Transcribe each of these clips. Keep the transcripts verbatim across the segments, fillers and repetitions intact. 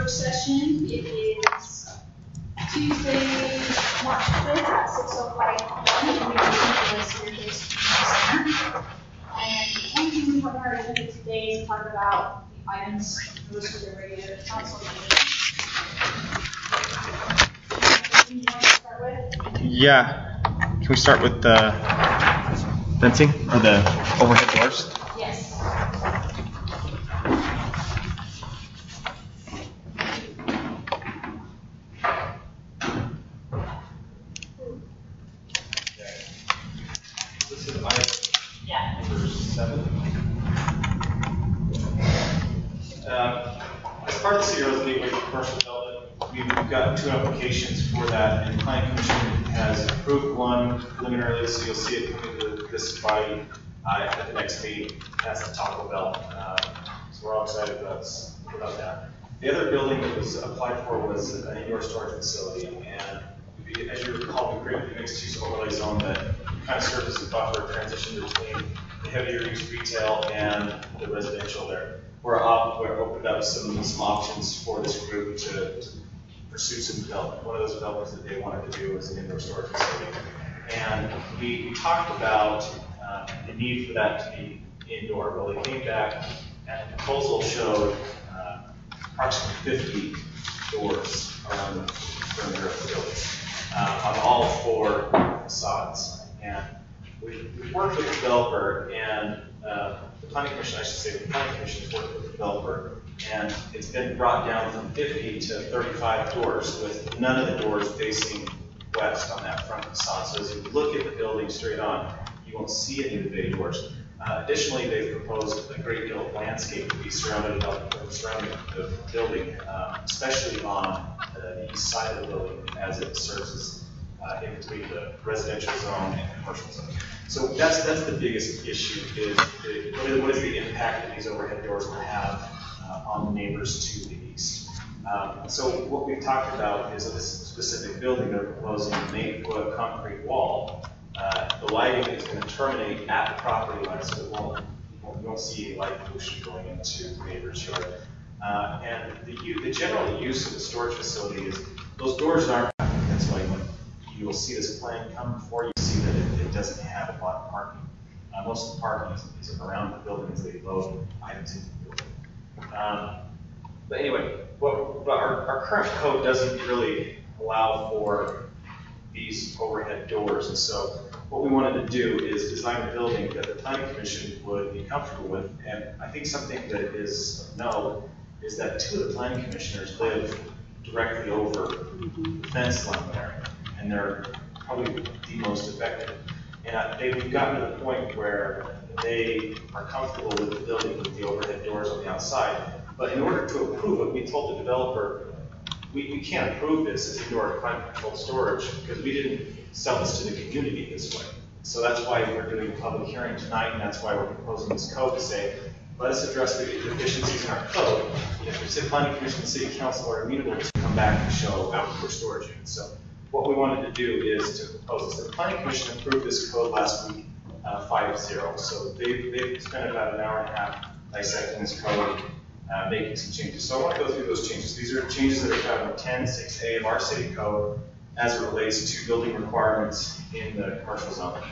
work session. It is Tuesday, March fifth at six oh five p m in the West Syracuse Community Center. And the only thing we have on our agenda today is to talk about the items proposed for the regular council meeting. Anything you want to start with? Yeah. Can we start with the fencing or the overhead doors? Yes. This is item number seven. Uh, as part of the City Roads Gateway Commercial Development, we've got two applications for that, and the Planning Commission has approved one preliminarily, so you'll see it come into this body uh, at the next meeting. That's the Taco Bell. Uh, so we're all excited about, about that. The other building that was applied for was an indoor storage facility, and we, as you recall, we created the mixed-use overlay zone that kind of serves as a buffer transition between the heavier use retail and the residential there. We're, up, we're opened up some, some options for this group to, to pursue some development. One of those developments that they wanted to do was an indoor storage facility. And we, we talked about uh, the need for that to be indoor. Well, they came back and the proposal showed uh, approximately fifty doors around the perimeter of the building uh, on all four facades. And we, we worked with the developer and uh, the Planning Commission, I should say, the Planning Commission has worked with the developer, and it's been brought down from fifty to thirty-five doors, with none of the doors facing west on that front facade. So as you look at the building straight on, you won't see any of the bay doors. Uh, additionally, they've proposed a great deal of landscape to be surrounded up, surrounding the building, uh, especially on uh, the east side of the building, as it serves as uh, in between the residential zone and commercial zone. So that's that's the biggest issue, is the, what, is, what is the impact that these overhead doors will have uh, on the neighbors to the east. Um, so what we've talked about is this specific building, they're proposing an eight foot concrete wall. Uh, the lighting is going to terminate at the property line, so it won't, you won't see any light pollution going into the neighbor's yard. Uh, and the, the general use of the storage facility is, those doors aren't, that's why when you will see this plan come before you see that it, it doesn't have a lot of parking. Uh, most of the parking is, is around the building as they load items into the building. Um, but anyway, what, but our, our current code doesn't really allow for these overhead doors, and so what we wanted to do is design a building that the Planning Commission would be comfortable with. And I think something that is of note is that two of the Planning Commissioners live directly over the fence line there, and they're probably the most affected. And uh, they've gotten to the point where they are comfortable with the building with the overhead doors on the outside. But in order to approve it, we told the developer, we, we can't approve this as indoor climate controlled storage because we didn't sell this to the community this way. So that's why we're doing a public hearing tonight, and that's why we're proposing this code to say, let us address the deficiencies in our code. If the City Planning Commission and City Council are amenable to come back and show outdoor storage units. So what we wanted to do is to propose this. The Planning Commission approved this code last week, uh, five zero. So they've, they've spent about an hour and a half dissecting this code, uh, making some changes. So I want to go through those changes. These are changes that are found in ten six A of our city code as it relates to building requirements in the commercial zone.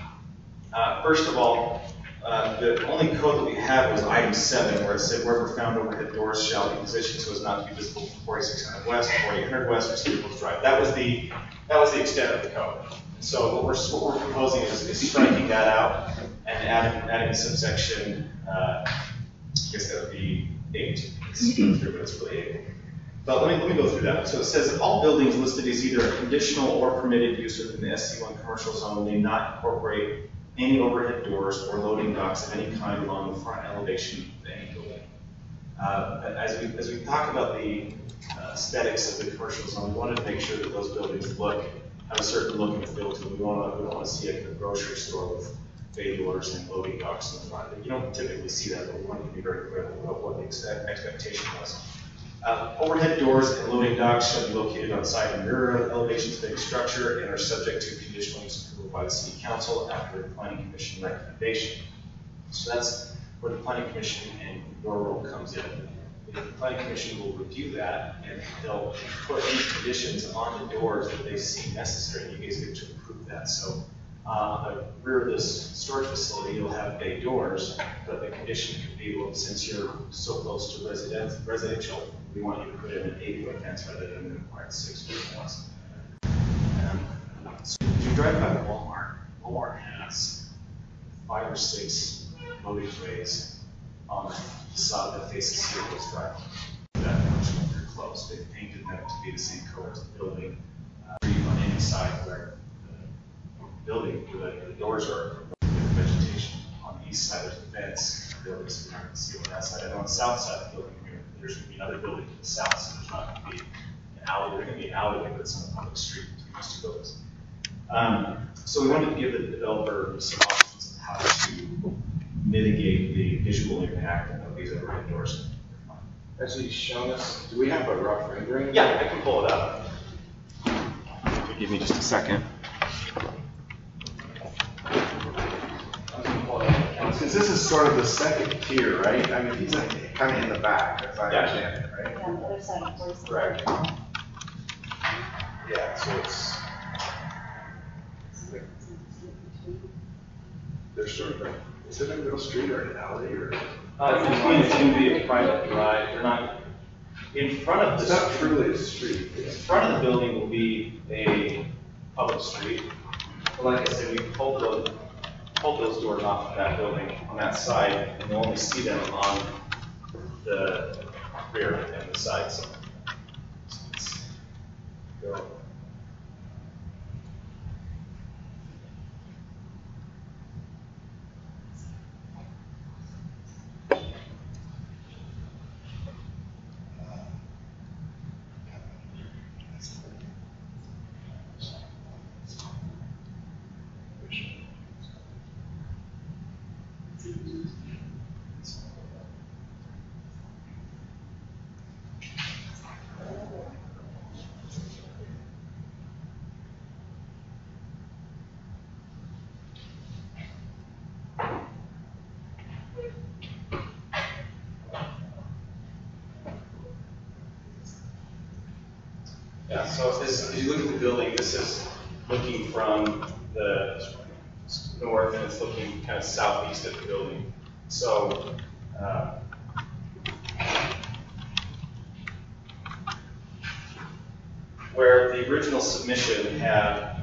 Uh, first of all, uh, the only code that we had was item seven, where it said wherever found overhead doors shall be positioned so as not to be visible from forty-six hundred west, forty-eight hundred west, or Staples Drive. That was the that was the extent of the code. So what we're what we're proposing is, is striking that out and adding adding a subsection. Uh, I guess that would be eight. It's through, but it's really eight. But let me, let me go through that. So it says that all buildings listed as either a conditional or permitted use within the S C one commercial zone may not incorporate any overhead doors or loading docks of any kind along the front elevation of any building. Uh, as, we, as we talk about the uh, aesthetics of the commercial zone, we wanted to make sure that those buildings look, have a certain look and feel to them. We, wanna, we don't want to see it in a grocery store with bay doors and loading docks in the front. You don't typically see that, but we wanted to be very clear about what the expectation was. Uh, overhead doors and loading docks shall be located on side and rear elevations of any structure and are subject to conditional use approval by the City Council after the Planning Commission recommendation. So that's where the Planning Commission and your role comes in. the planning commission will review that, and they'll put any conditions on the doors that they see necessary. You guys get to approve that. So uh, on the rear of this storage facility, you'll have bay doors, but the condition could be, well, since you're so close to resident, residential, we want you to put in an eight-foot fence rather than the required six-foot ones. Um, so if you drive by Walmart, Walmart has five or six loading trays on the facade that faces Sears Drive. That much longer close. They've painted them to be the same color as the building. Uh, on any side where the building, where the, the doors are with vegetation. On the east side, there's a fence. The building's so you're not going to see on that side. And on the south side of the building, here, there's going to be another building to the south, so there's not going to be an alley. There's going to be an alleyway, but it's on a public street between those two buildings. Um, so we wanted to give the developer some options of how to mitigate the visual impact of these overhead doors. As he's shown us, do we have a rough rendering? Yeah, I can pull it up. Give me just a second. Since this is sort of the second tier, right? I mean, he's like kind of in the back, as I Yeah. understand it, right? Yeah, on the other side, of course. Correct. Yeah, so it's, there's sort of, a- is it a middle street or an alley or? Uh, between it's going to be a private drive. They're not in front of It's the not truly a street. In front of the building will be a public street. But like I said, we pulled those, pulled those doors off of that building on that side, and you'll only see them on the rear and the side. So let's go. Yeah, so if this, if you look at the building, this is looking from the north and it's looking kind of southeast of the building. So, uh, where the original submission had,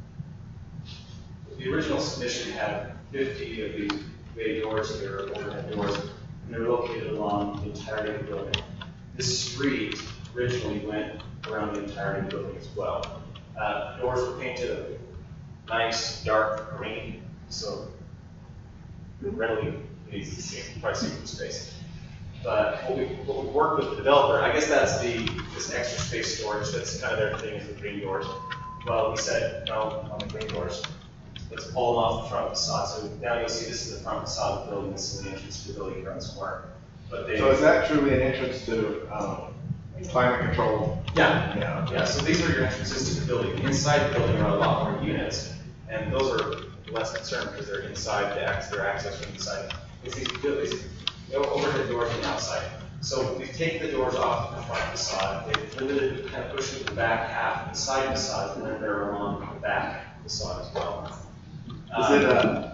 the original submission had fifty of these bay doors here, overhead doors, and they're located along the entirety of the building. This street originally went around the entirety of the building as well. Uh, doors were painted a nice dark green, so readily easy to see, probably see from space. But what we, what we worked with the developer, I guess that's the this extra space storage. That's kind of their thing is the green doors. Well, we said no on the green doors. Let's pull them off the front facade. So now you'll see this is the front facade of the building. This is the entrance to the building here on this corner. But they, So is that truly an entrance to um, climate control? yeah, Yeah. yeah. So these are your entrances to the building. Inside the building are a lot more units, and those are less concerned because they're inside the access, their access from inside. It's these buildings, no overhead doors on the outside. So we take the doors off the front facade. They've limited, kind of push it to the back half of the side facade, and then they're along the back facade as well. Is it a,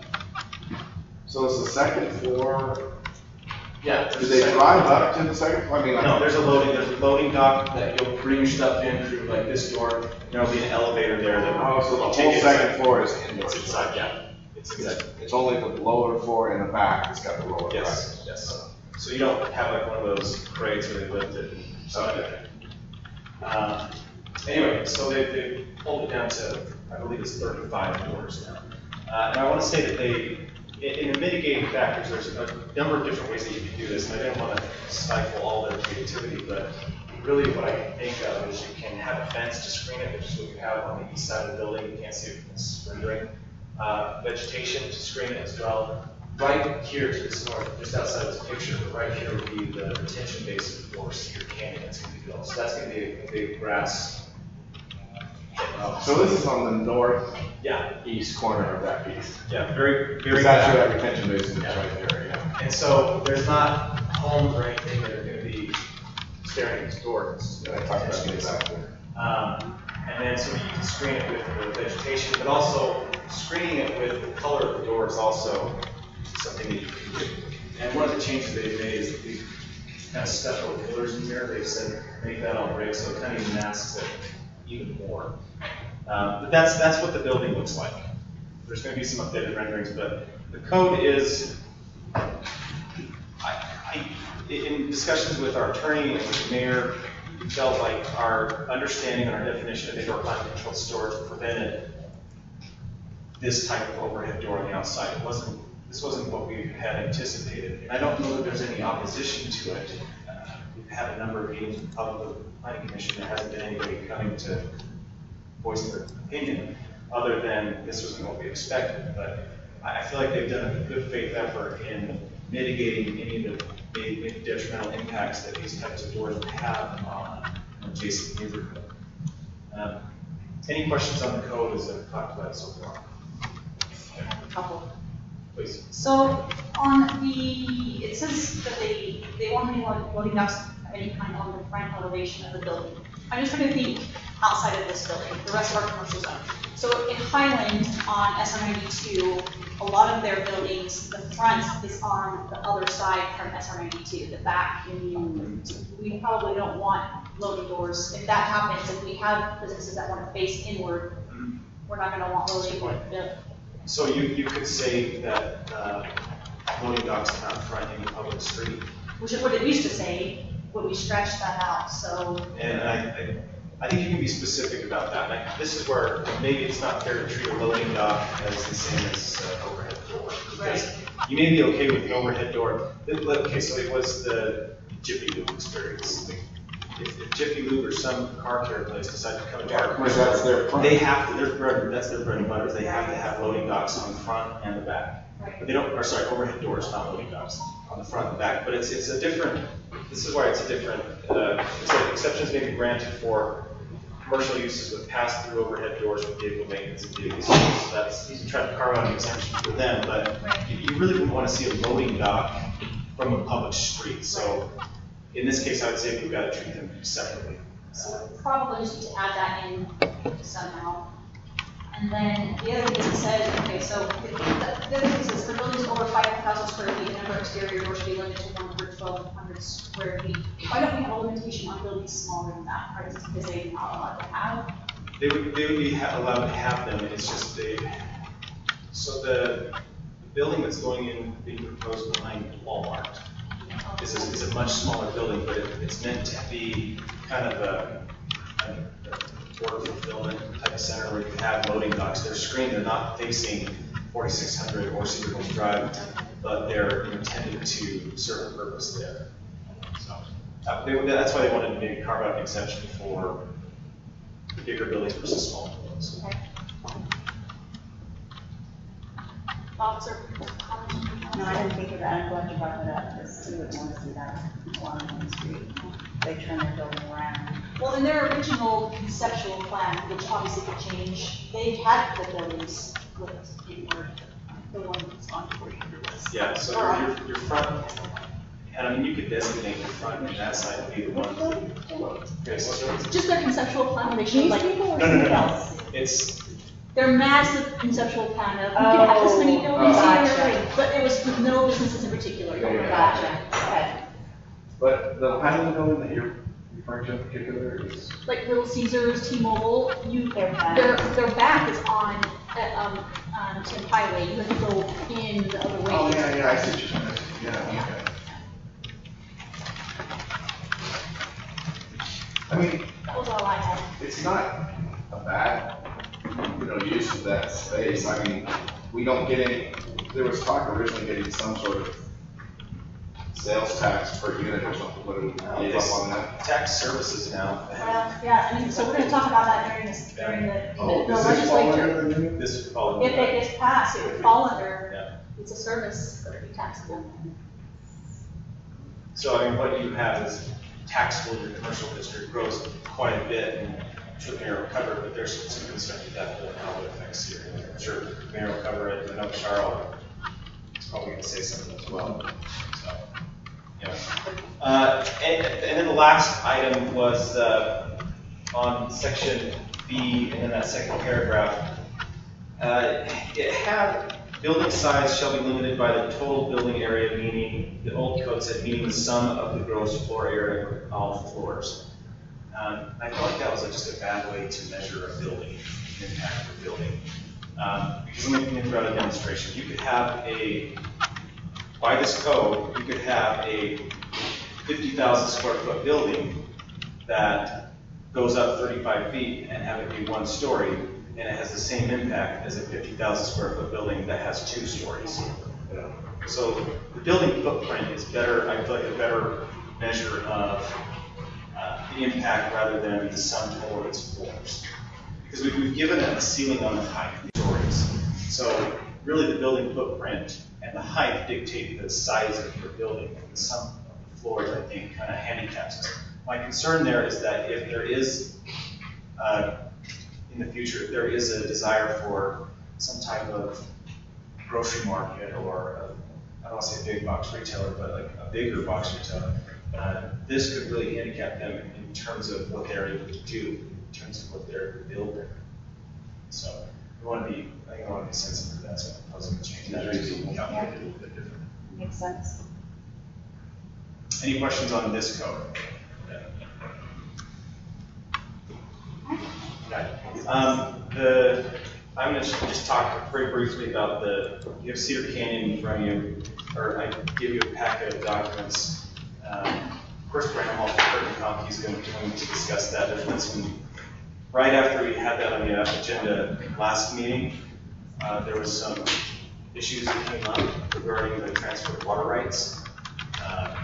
so it's the second floor? Yeah. Do they drive up to the second floor? I mean, like. No, there's a loading, there's a loading dock that you'll bring your stuff in through like this door. There'll be an elevator there that. Oh, so the you take whole it second inside. floor is indoors? It's inside, yeah. It's inside. It's only the lower floor in the back that's got the roller. Yes, yes. So you don't have like one of those crates where they lift it and stuff like that. Um, Anyway, so they, they pulled it down to, I believe it's thirty-five doors now. Uh, and I want to say that they, in, in the mitigating factors, there's a number of different ways that you can do this, and I didn't want to stifle all their creativity, but really what I can think of is you can have a fence to screen it, which is what you have on the east side of the building. You can't see it from this rendering. Uh, vegetation to screen it as well. Right here to this north, just outside of this picture, but right here would be the retention basin for Cedar Canyon that's going to be built. So that's going to be a, a big grass. Uh, So this is on the northeast yeah, corner of that piece. yeah, very, very. Because that's where that retention basin is right there, yeah. And so there's not homes or anything that are going to be staring at this door. Yeah, I talked about this after. Um, and then so you can screen it with the vegetation, but also screening it with the color of the door is also something that you can do. And one of the changes they've made is that these kind of special pillars in here, they've said make that all brick, so it kind of even masks it even more. Um, but that's that's what the building looks like. There's going to be some updated renderings, but the code is. I, I, in discussions with our attorney and with the mayor, we felt like our understanding and our definition of indoor climate controlled storage prevented this type of overhead door on the outside. It wasn't. This wasn't what we had anticipated. And I don't know that there's any opposition to it. Uh, we've had a number of meetings with the planning commission. There hasn't been anybody coming to voice their opinion, other than this wasn't what we expected. But I feel like they've done a good faith effort in mitigating any of the maybe detrimental impacts that these types of doors would have on an adjacent neighborhood. Um, any questions on the code as I've talked about it so far? A couple. Please. So on the, it says that they, they want any loading docks of any kind on the front elevation of the building. I'm just trying to think outside of this building, the rest of our commercial zone. So in Highland on S R ninety-two, a lot of their buildings, the front is on the other side from S R ninety-two, the back. We probably don't want loading doors. If that happens, if we have businesses that want to face inward, we're not going to want loading doors. So you, you could say that uh, loading docks out front in the public street. Which is what it used to say, but we stretched that out, so. And I, I, I think you can be specific about that. Like, this is where maybe it's not fair to treat a loading dock as the same as uh, overhead door. Because Right. you may be okay with an overhead door. Okay, so it was the Jiffy Lube experience. If, if Jiffy Lube or some car care place decide to come into our Because that's their front. they have to, their bread, that's their bread and butter, they have to have loading docks on the front and the back. Right. But they don't, or sorry, overhead doors, not loading docks, on the front and the back. But it's, it's a different, this is why it's a different, uh, so exceptions may be granted for commercial uses with pass-through overhead doors with vehicle maintenance and vehicle service. So that's, you can try to carve out an exemption for them, but you, you really wouldn't want to see a loading dock from a public street. So in this case, I would say we've got to treat them separately. So probably just need to add that in somehow. And then the other thing it says, okay, so the, the other thing says for buildings over five thousand square feet, the number of exterior doors should be limited to one per twelve hundred square feet. Why don't we have a limitation on buildings smaller than that? Or is it because they're not allowed to have? They would, they would be ha allowed to have them, it's just they, so the, the building that's going in, being proposed behind Walmart, This is, is a much smaller building, but it, it's meant to be kind of a, a, a order fulfillment type of center where you have loading docks. They're screened, they're not facing forty-six hundred or Cedar Hills Drive, but they're intended to serve a purpose there. So uh, they, that's why they wanted to maybe carve out an exception for the bigger buildings versus smaller buildings. Okay. Officer? No, I didn't think of that. I'm glad you brought it up, because we would want to see that along Main Street. They turn their building around. Well, in their original conceptual plan, which obviously could change, they had the buildings with inward, the one that's on forty hundred west. Yeah, so your, your, your front, and I mean, you could designate your front and that side to be the one. Okay, so Just their conceptual plan, they showed These like, people or No, no, no, somebody no. else? it's, their massive conceptual plan of, we can have this many Oh, buildings gotcha. here, but it was with no businesses in particular. Yeah, yeah. Gotcha, okay. But the Highland building that you're referring to in particular is, Like Little Caesars, T-Mobile, you, Their back. their, their back is on, uh, um, um, Tim Highway, you have to go in the other way. oh, yeah, yeah, I see what you're saying, yeah, okay. I mean, That was all I had. it's not a bad, you know, use of that space. I mean, we don't get any, there was talk originally getting some sort of sales tax per unit or something, what do we give up on that? tax services now. Well, yeah, I mean, so we're gonna talk about that during this, during the, Oh, the does this fall legislature. under the new? This would fall into If it that. gets passed, it would fall under, Yeah. it's a service that would be taxable. So I mean, what you have is taxable, your commercial district grows quite a bit and should mayor will cover it, but there's some concern with that and how it affects here. I'm sure mayor will cover it, and I know Charlotte is probably gonna say something as well. So, Yeah. Uh, and, and then the last item was uh, on section B, and then that second paragraph. Uh, it had building size shall be limited by the total building area, meaning the old code said meaning the sum of the gross floor area of all floors. Um, I felt like that was just a bad way to measure a building, impact of a building. Um, because let me throw out a demonstration. You could have a, by this code, you could have a fifty thousand square foot building that goes up thirty-five feet and have it be one story, and it has the same impact as a fifty thousand square foot building that has two stories. So the building footprint is better, I feel like a better measure of uh, the impact rather than the sum total of its floors. Because we've, we've given it a ceiling on the height of the stories. So really the building footprint and the height dictate the size of your building, and the sum of the floors, I think, kind of handicaps it. My concern there is that if there is, uh, in the future, if there is a desire for some type of grocery market or, a, I don't want to say a big box retailer, but like a bigger box retailer, uh, this could really handicap them in terms of what they're able to do, in terms of what they're building. So we want to be, I think I want to be sensitive to that, so I'm proposing to change that to be calculated a little bit different. Makes sense. Any questions on this code? Okay. Um, the, I'm going to just talk very briefly about the, you have Cedar Canyon in front of you, or I give you a packet of documents. Um, of course, Brandon Hall from Curtin is going to, going to discuss that. There's been some, right after we had that on the agenda last meeting, uh, there was some issues that came up regarding the transfer of water rights. Uh,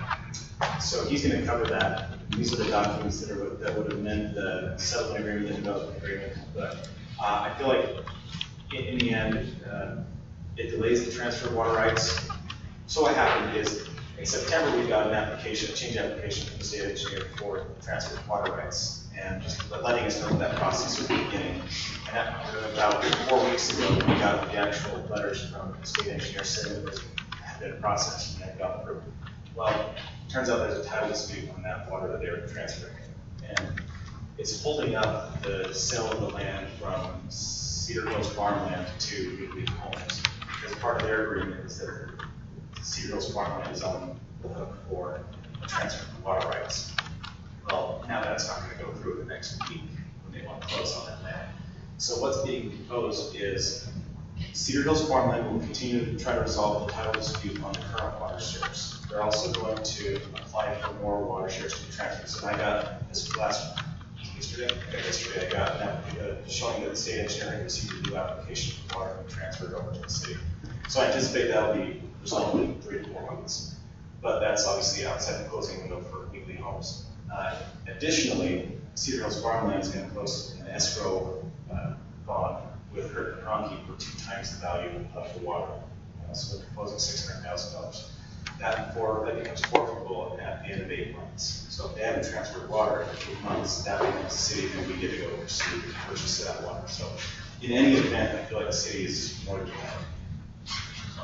so he's going to cover that. These are the documents that, are, that would amend the settlement agreement and development agreement. But uh, I feel like in, in the end, uh, it delays the transfer of water rights. So what happened is in September we got an application, a change application from the state engineer for transfer of water rights, and just letting us know that process was beginning. And that, about four weeks ago, we got the actual letters from the state engineer saying that this had been a process and had got approved. Well, turns out there's a title dispute on that water that they were transferring. And it's holding up the sale of the land from Cedar Hills farmland to Weekly Homes. Because part of their agreement is that Cedar Hills farmland is on the hook for a transfer of water rights. Well, now that's not going to go through the next week when they want to close on that land. So what's being proposed is Cedar Hills farmland will continue to try to resolve the title dispute on the current water shares. They're also going to apply for more water shares to be transferred. So I got this last yesterday. Yesterday I got an application showing that the state engineering received a new application for water to be transferred over to the city. So I anticipate that'll be resolved in three to four months. But that's obviously outside the closing window for Weekly Homes. Uh, additionally, Cedar Hills farmland is going to post an escrow uh, bond with Hurt Cronky for two times the value of the water. Uh, so they're proposing six hundred thousand dollars. That for that becomes forfeitable at the end of eight months. So if they haven't transferred water in eight months, that becomes the city, then we get to go pursue the purchase of that water. So in any event, I feel like the city is more than that.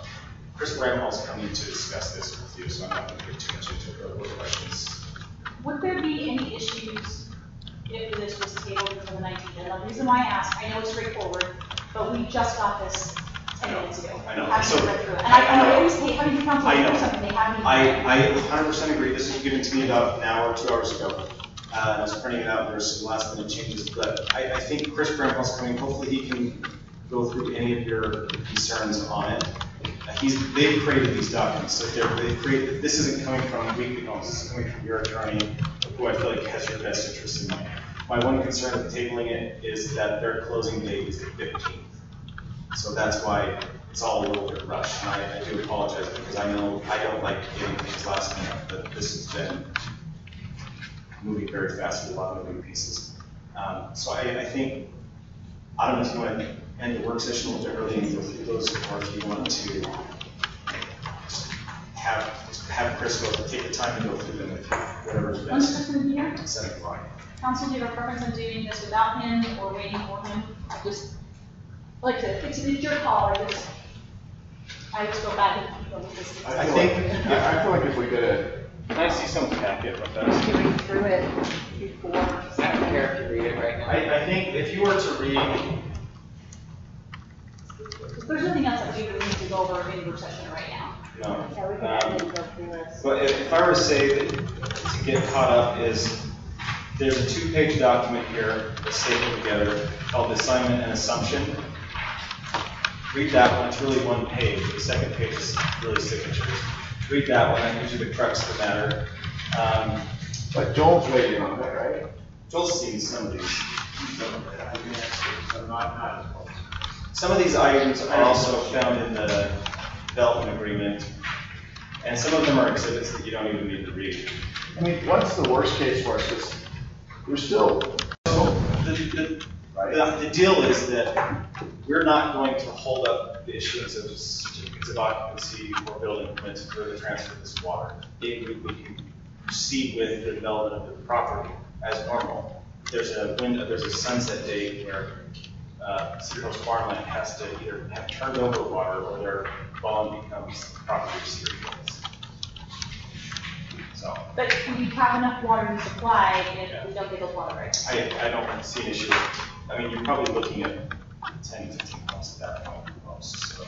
Chris Bramhall is coming to discuss this with you, so I'm not going to get too much into it. What questions? Would there be any issues if this was tabled until the nineteenth? And the reason why I ask, I know it's straightforward, but we just got this ten minutes ago. I know. Haven't So- read through it. And I, I know always take, when you come to I know. do something, they haven't even. I, I one hundred percent agree. This was given to me about an hour, two hours ago. Uh, I was printing it out, and there's some last minute changes, but I, I think Chris Bramhall's coming. Hopefully he can go through any of your concerns on it. Uh, he's, they've created these documents, so they're, they've created, this isn't coming from Weekly Homes, this is coming from your attorney, who I feel like has your best interest in mind. My one concern with tabling it is that their closing date is the fifteenth. So that's why it's all a little bit rushed, and I, I do apologize because I know I don't like getting things last minute, but this has been moving very fast with a lot of moving pieces. Um, so I, I think, I don't know if you want to end the work session a little bit early and go through those, or if you want to just have, just have Chris go, take the time to go through them with you, whatever's When's best. Chris gonna be here? Seven o'clock. Council, do you have a preference on doing this without him or waiting for him? I just, like to, it's, it's your call, I just, I just go back and go with this. I I feel think- like, I I feel like if we did it Can I see someone's packet with us? Did you read through it before? I don't care if you read it right now. I, I think if you were to read, There's nothing else that we would need to go over in group session right now. no. Yeah, we can Um, add and go through this. But if, if I were to say that to get caught up is, there's a two-page document here that's stapled together called assignment and assumption. Read that one, it's really one page. The second page is really signatures. Read that one, that gives you the crux of the matter. Um, But Joel's waiting on that, right? Joel sees some of these. Some of these items are also found in the development agreement, and some of them are exhibits that you don't even need to read. I mean, what's the worst case for us? Because we're still, So the, the, right? the, the deal is that we're not going to hold up the issuance of certificates of occupancy or building permits for the transfer of this water. If we, we can proceed with the development of the property as normal. There's a window, there's a sunset date where uh, Cedar Hills Farmland has to either have turned over water or their bond becomes the property of Cedar Hills. So But we have enough water to supply if we don't get those water rights. I, I don't see an issue. I mean, you're probably looking at ten, fifteen months at that point most, so.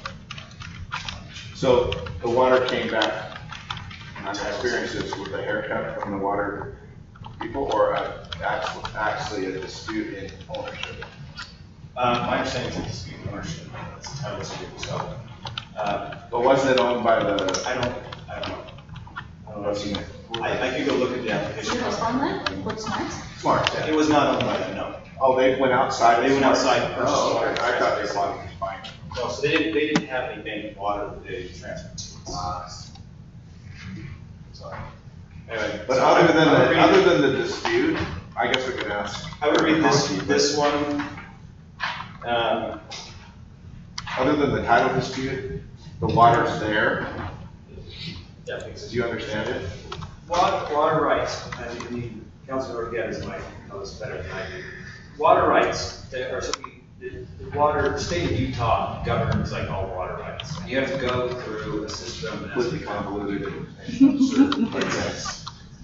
So the water came back, and I've experienced this with a haircut from the water people, or a- actually, actually a dispute in ownership. Uh, my understanding is it's dispute ownership, it's a title dispute, so, uh, But wasn't it owned by the, I don't, I don't know. I don't know if you, wasn't it? I, I could go look at the application. Cedar Hills Farmland, what's smart? Smart, It yeah. was not owned by them, no. Oh, they went outside? They went outside and purchased Oh, water. okay. I thought they bought it fine. No, so they didn't, they didn't have any bank water that they transferred to us. So, anyway. But so other than, I would the read- other than the dispute, I guess we could ask. I would read this, County, but this one. Um, Other than the title dispute, the water's there. yeah, because Do you understand it? Water, water rights, I mean, Councilor Geddes might know this better than I do. Water rights, there are something, the, the water, the state of Utah governs like all water rights. You have to go through a system that's Would be become convoluted. Yes.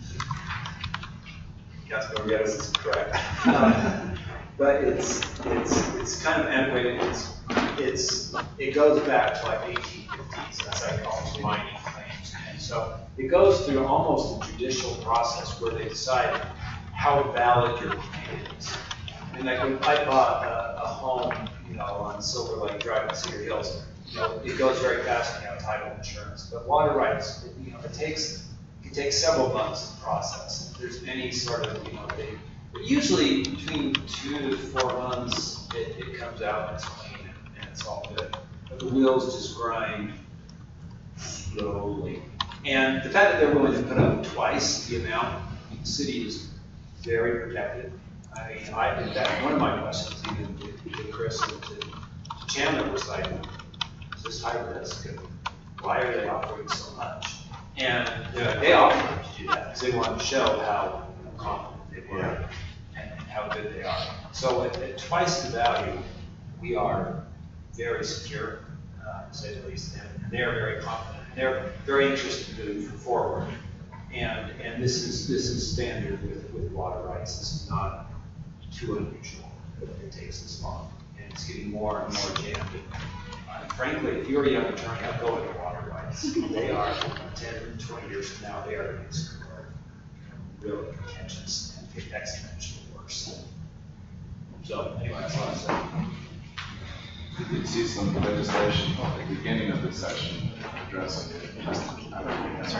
Councilor Geddes is correct. Um, But it's, it's, it's kind of antiquated, it's, it's, it goes back to like eighteen fifties, as I call it, mining claims. And so it goes through almost a judicial process where they decide how valid your claim is. And like when I bought a, a home, you know, on Silver Lake Drive in Cedar Hills, you know, it goes very fast when you have title insurance. But water rights, it, you know, it takes, it takes several months to process. If there's any sort of, you know, they, but usually between two to four months, it, it comes out and it's clean and, and it's all good. But the wheels just grind slowly. And the fact that they're willing to put up twice the amount, the city is very protected. I mean, I, in fact, one of my questions even to, to Chris and to, to Chandler was like, is this high risk? And why are they offering so much? And you know, they offered to do that because they wanted to show how confident they were Yeah. and how good they are. So at, at twice the value, we are very secure, uh, to say the least, and they're very confident. They're very interested in moving forward. And, and this is, this is standard with, with water rights. This is not too unusual that it takes this long. And it's getting more and more jammed. Uh, frankly, if you're a young attorney, I'd go into water rights. They are ten, twenty years from now, they are going to really contentious and get exponentially worse. So anyway, that's all I'm saying. We did see some legislation at the beginning of this session addressing it. I don't think that's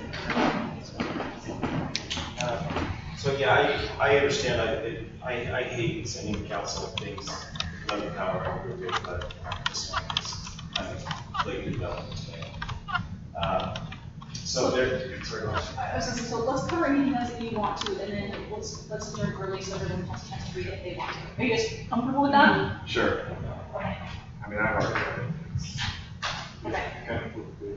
right. Uh, So, yeah, I, I understand, I, it- I, I hate sending council things, love the power, I agree with, but this one is, I think, completely developed today. Uh, So there, sorry, go ahead. I was gonna say, so let's cover anything else if you want to, and then let's, let's adjourn early so everyone has a chance to read it if they want to. Are you guys comfortable with that? Sure. Okay. I mean, I've already read it. Okay. Kind of flew-through.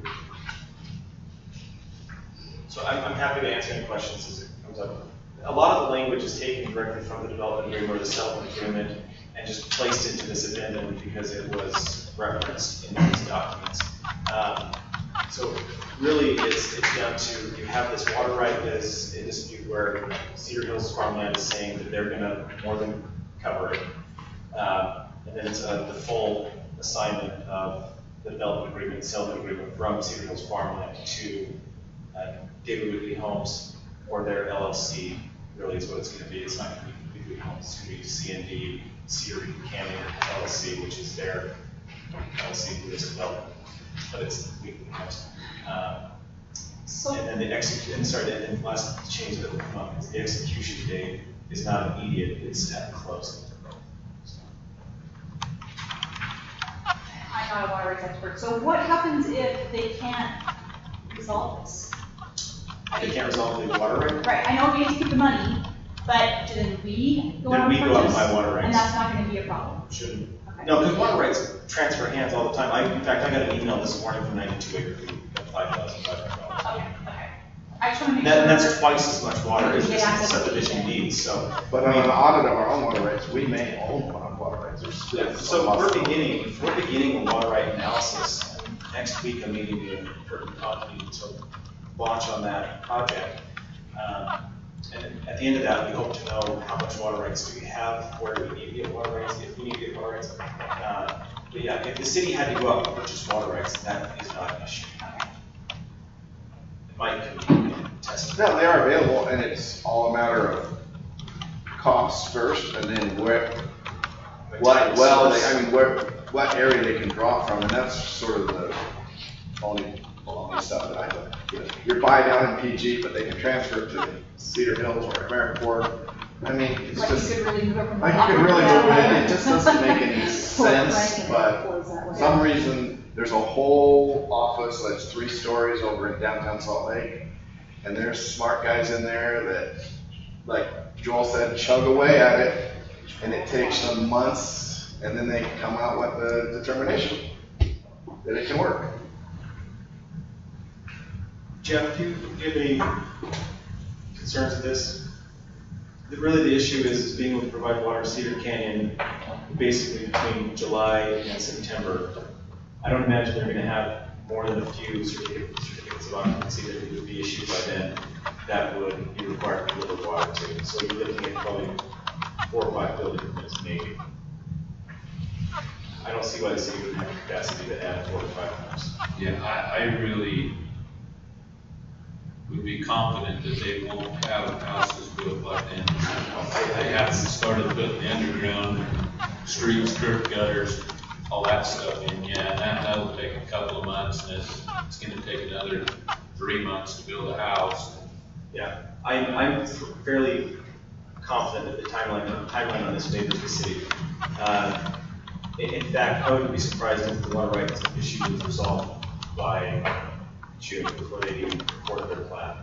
So I'm, I'm happy to answer any questions as it comes up. A lot of the language is taken directly from the development agreement or the settlement agreement and just placed into this addendum because it was referenced in these documents. Um, So really, it's, it's down to, you have this water right that is in dispute where Cedar Hills Farmland is saying that they're gonna more than cover it. Um, and then it's uh, the full assignment of the development agreement, settlement agreement from Cedar Hills Farmland to uh, David Whitley Homes or their L L C, really is what it's gonna be. It's not gonna be Whitley Homes, it's gonna be C and D, Cedar Canyon L L C, which is their L L C for this development. But it's Whitley Homes. Um, So, And then the execute, and sorry, and the last change that will come up is the execution date is not immediate, it's at closing. I'm not a water rights expert, so what happens if they can't resolve this? I They mean, can't resolve the water right, Right, I know we have to keep the money, but then we go then out we for go out and this, buy water and rights. that's not gonna be a problem. Shouldn't. Okay. No, because water rights transfer hands all the time. I, in fact, I got an email this morning from ninety-two acre feet, five thousand five hundred dollars. Okay, okay. I just wanna make And sure. that- and that's twice as much water as Yeah, this that's- subdivision needs, so. But on an audit of our own water rights, we may own one on water rights. There's- Yeah, there's so a we're possibility. beginning, we're beginning a water right analysis. Next week, I'm meeting the important company to launch on that project. Um, And at the end of that, we hope to know how much water rights do we have, where do we need to get water rights, if we need to get water rights. Uh, But yeah, if the city had to go out and purchase water rights, that is not an issue. Mike can test. No, they are available, and it's all a matter of costs first, and then where, what well, they, I mean, where, what area they can draw from, and that's sort of the only, only stuff that I don't, you know, you're buying out in P G, but they can transfer it to Cedar Hills or AmeriCorps. I mean, it's Like you just, could really move it from. like you can really move it, it just doesn't make any sense, but Close that for way. some reason, there's a whole office that's three stories over in downtown Salt Lake, and there's smart guys in there that, like Joel said, chug away at it, and it takes them months, and then they come out with the determination that it can work. Jeff, do you, do you have any concerns with this? The- Really, the issue is, is being able to provide water to Cedar Canyon basically between July and September. I don't imagine they're gonna have more than a few certificates certificates of occupancy that would be issued by then that would be required to deliver water to. So you're looking at probably four or five building permits maybe. I don't see why the city wouldn't have the capacity to add four or five homes. Yeah, I, I really would be confident that they won't have houses built by then. They haven't started putting the underground streets, curb gutters, all that stuff in yet. And that, that'll take a couple of months, and it's, it's gonna take another three months to build a house. Yeah, I'm, I'm fairly confident that the timeline, the timeline on this favors the city. Uh, In, in fact, I wouldn't be surprised if the water rights issue was resolved by June before they even recorded their plat.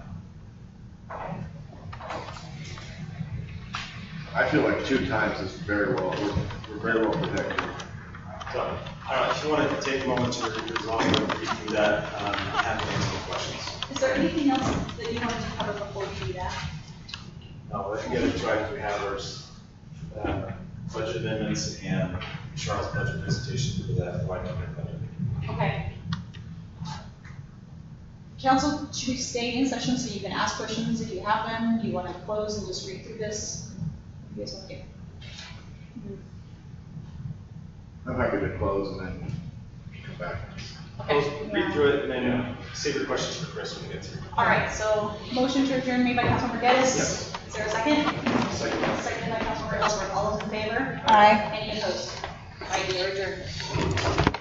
I feel like two times is very well, we're, we're very well protected. So, I don't know, if you want to take a moment to resolve and read through that, um, I'm happy to answer any questions. Is there anything else that you wanted to cover before we do that? No, the other two items we have are, uh, budget amendments and Charles' budget presentation for that White County budget. Okay. Council, should we stay in session so you can ask questions if you have them? Do you want to close and just read through this? What do you guys want to do? I'm happy to close and then come back. Okay. Read through it and then save your questions for Chris when we get through. All right, so motion to adjourn made by Councilmember Geddes. Yes. Is there a second? Second. Seconded by Councilmember Ellsworth. All those in favor? Aye. Any opposed? Aye, we are adjourned.